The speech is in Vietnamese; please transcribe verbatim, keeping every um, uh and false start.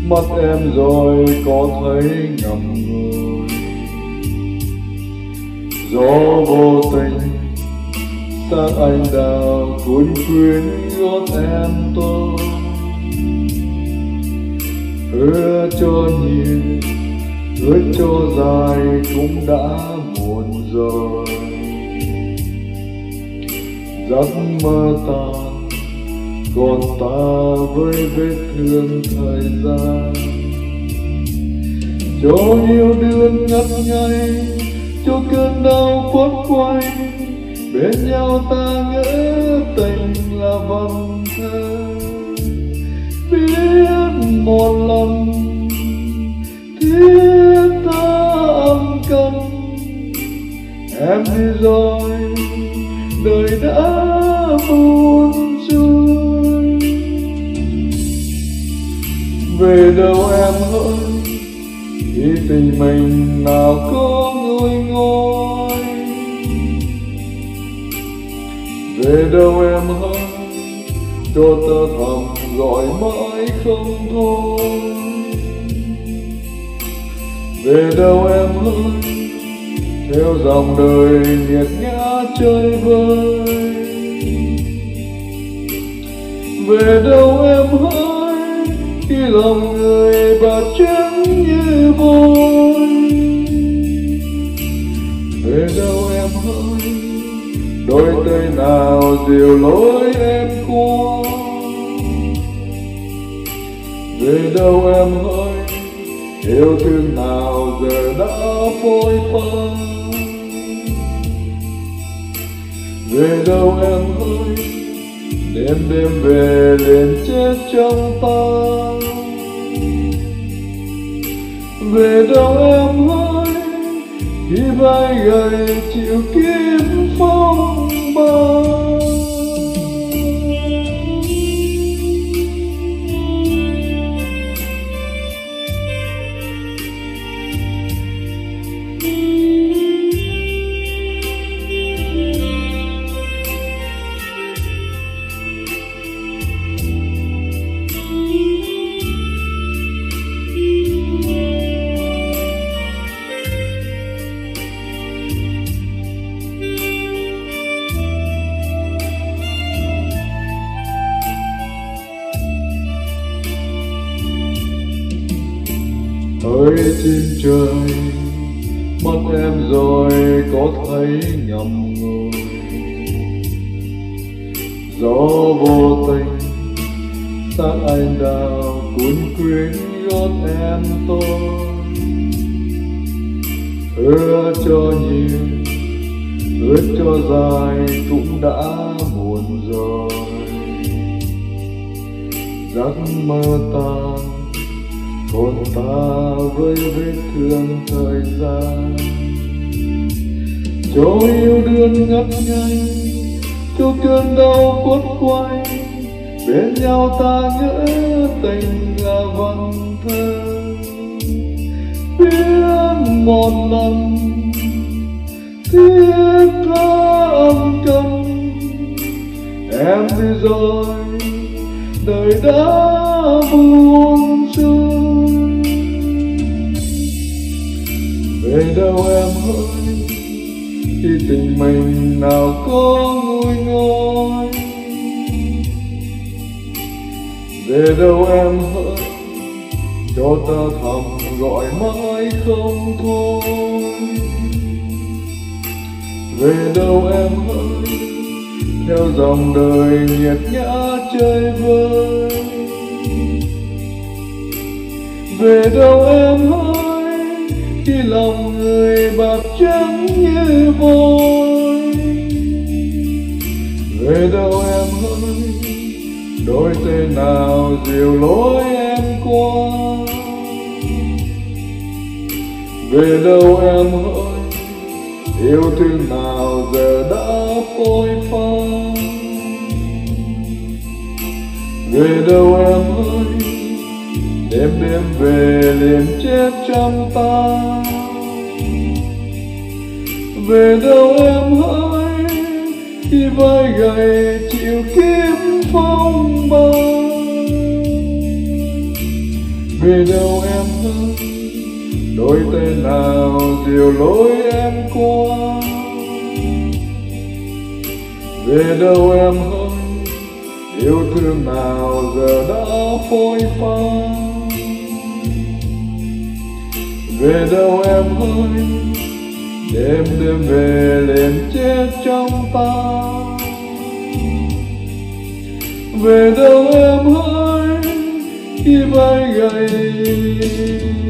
Mắt em rồi có thấy ngậm ngùi, gió vô tình xác anh đào cuốn quyến gót em tôi. Hứa cho nhiều, hứa cho dài cũng đã muộn rồi. Giấc mơ tan, còn ta với vết thương thời gian. Cho yêu đương ngất ngây, cho cơn đau quất quay, bên nhau ta ngỡ tình là vần thơ. Biết một lần thiết tha âm cân, em đi rồi đời đã buồn xuôi. Về đâu em hỡi, khi tình mình nào có nguôi ngôi. Về đâu em hỡi, cho ta thầm gọi mãi không thôi. Về đâu em hỡi, theo dòng đời nghiệt ngã chơi vơi. Về đâu em hỡi, khi lòng người bạc trắng như vôi. Về đâu em hỡi, đôi tay nào dìu lối em qua. Về đâu em hỡi, yêu thương nào giờ đã phôi pha. Về đâu em hỡi, đêm đêm về liền chết trong ta. Về đâu em hỡi, khi vai gầy chịu kiếp phong ba. Hỡi chim trời, mắt em rồi có thấy ngậm ngùi. Gió vô tình xác anh đào cuốn quyến gót em tôi. Hứa cho nhiều, hứa cho dài cũng đã muộn rồi. Giấc mơ tan, còn ta với vết thương thời gian. Cho yêu đương ngất ngây, cho cơn đau quất quay, bên nhau ta ngỡ tình là vần thơ. Biết một lần thiết tha âm cân, em đi rồi đời đã buồn xuôi. Về đâu em hỡi, khi tình mình nào có nguôi ngôi. Về đâu em hỡi, cho ta thầm gọi mãi không thôi. Về đâu em hỡi, theo dòng đời nghiệt ngã chơi vơi. Về đâu em hỡi, khi lòng người bạc trắng như vôi. Về đâu em hỡi, đôi tay nào dìu lối em qua. Về đâu em hỡi, yêu thương nào giờ đã phôi pha. Về đâu em hỡi, đêm đêm về liền chết trong ta. Về đâu em hỡi, khi vai gầy chịu kiếp phong ba. Về đâu em ơi, đôi tay nào dìu lối em qua. Về đâu em ơi, yêu thương nào giờ đã phôi pha. Về đâu em ơi, đêm đêm về liền chết trong ta. Về đâu em ơi, khi vai gầy